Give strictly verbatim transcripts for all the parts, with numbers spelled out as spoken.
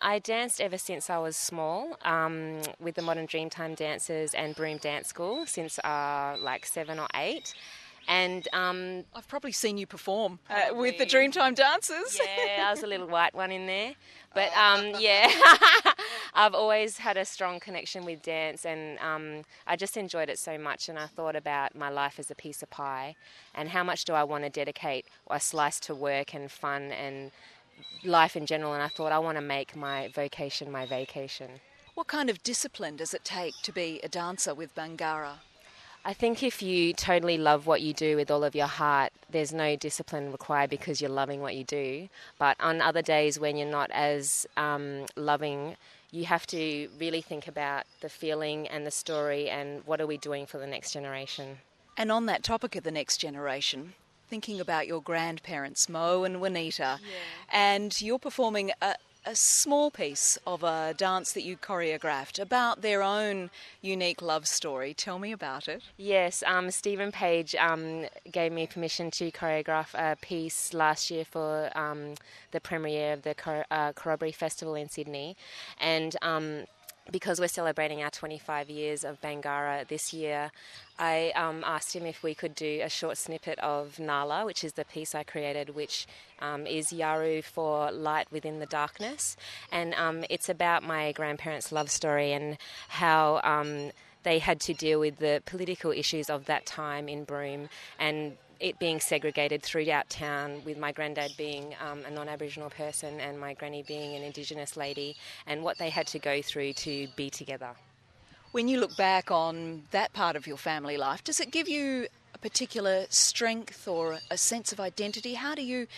I danced ever since I was small um, with the Modern Dreamtime Dancers and Broome Dance School since uh, like seven or eight. And um, I've probably seen you perform uh, with the Dreamtime Dancers. Yeah, I was a little white one in there. But um, yeah, I've always had a strong connection with dance, and um, I just enjoyed it so much. And I thought about my life as a piece of pie, and how much do I want to dedicate a slice to work and fun and life in general. And I thought I want to make my vocation my vacation. What kind of discipline does it take to be a dancer with Bangarra? I think if you totally love what you do with all of your heart, there's no discipline required because you're loving what you do. But on other days when you're not as um, loving, you have to really think about the feeling and the story and what are we doing for the next generation. And on that topic of the next generation, thinking about your grandparents, Mo and Juanita, yeah. and you're performing a, a small piece of a dance that you choreographed about their own unique love story. Tell me about it. Yes, um, Stephen Page um, gave me permission to choreograph a piece last year for um, the premiere of the Cor- uh, Corroboree Festival in Sydney. And um, because we're celebrating our twenty-five years of Bangarra this year, I um, asked him if we could do a short snippet of Nala, which is the piece I created, which um, is Yawuru for light within the darkness. And um, it's about my grandparents' love story and how um, they had to deal with the political issues of that time in Broome, and it being segregated throughout town, with my granddad being um, a non-Aboriginal person and my granny being an Indigenous lady, and what they had to go through to be together. When you look back on that part of your family life, does it give you a particular strength or a sense of identity? How do you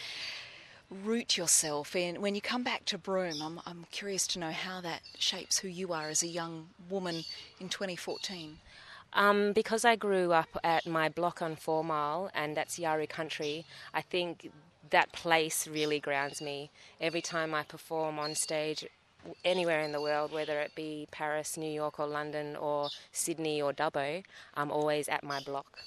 root yourself in when you come back to Broome? I'm, I'm curious to know how that shapes who you are as a young woman in twenty fourteen. Um, because I grew up at my block on Four Mile, and that's Yawuru country, I think that place really grounds me. Every time I perform on stage anywhere in the world, whether it be Paris, New York or London or Sydney or Dubbo, I'm always at my block.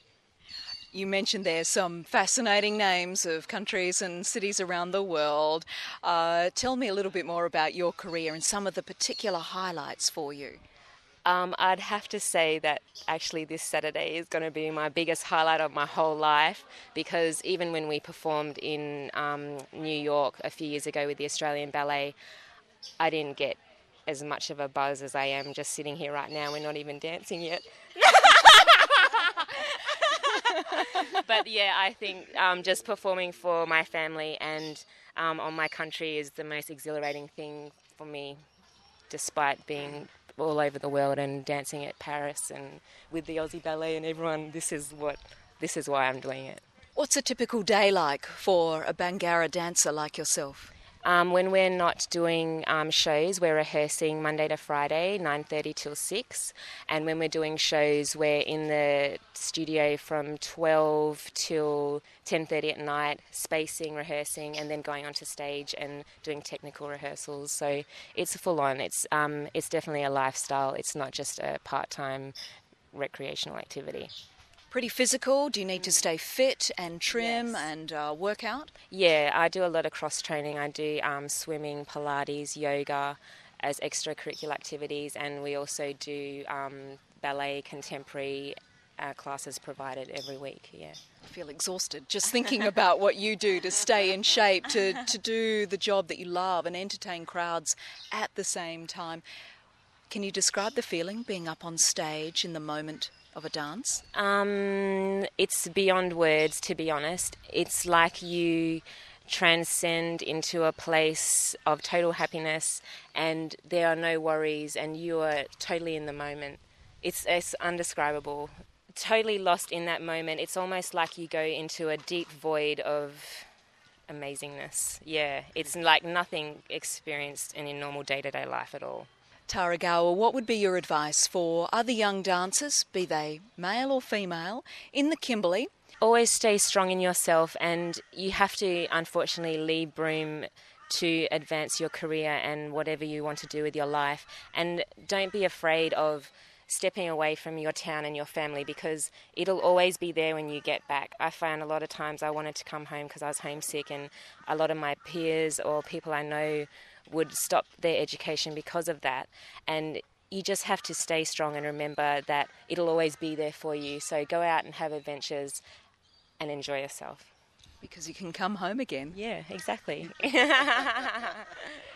You mentioned there some fascinating names of countries and cities around the world. Uh, tell me a little bit more about your career and some of the particular highlights for you. Um, I'd have to say that actually this Saturday is going to be my biggest highlight of my whole life, because even when we performed in um, New York a few years ago with the Australian Ballet, I didn't get as much of a buzz as I am just sitting here right now. We're not even dancing yet. But yeah, I think um, just performing for my family and um, on my country is the most exhilarating thing for me, despite being all over the world and dancing at Paris and with the Aussie Ballet and everyone. This is what, this is why I'm doing it. What's a typical day like for a Bangarra dancer like yourself? Um, when we're not doing um, shows, we're rehearsing Monday to Friday, nine thirty till six. And when we're doing shows, we're in the studio from twelve till ten thirty at night, spacing, rehearsing, and then going onto stage and doing technical rehearsals. So it's full on. It's um, it's definitely a lifestyle. It's not just a part-time recreational activity. Pretty physical? Do you need to stay fit and trim Yes. and uh, work out? Yeah, I do a lot of cross-training. I do um, swimming, Pilates, yoga as extracurricular activities, and we also do um, ballet, contemporary uh, classes provided every week, yeah. I feel exhausted just thinking about what you do to stay in shape, to, to do the job that you love and entertain crowds at the same time. Can you describe the feeling being up on stage in the moment of a dance? Um, it's beyond words, to be honest. It's like you transcend into a place of total happiness and there are no worries and you are totally in the moment. It's, it's undescribable. Totally lost in that moment. It's almost like you go into a deep void of amazingness. Yeah, it's like nothing experienced in your normal day-to-day life at all. Taragawa, what would be your advice for other young dancers, be they male or female, in the Kimberley? Always stay strong in yourself, and you have to, unfortunately, leave Broome to advance your career and whatever you want to do with your life. And don't be afraid of stepping away from your town and your family, because it'll always be there when you get back. I found a lot of times I wanted to come home because I was homesick, and a lot of my peers or people I know would stop their education because of that. And you just have to stay strong and remember that it'll always be there for you. So go out and have adventures and enjoy yourself. Because you can come home again. Yeah, exactly.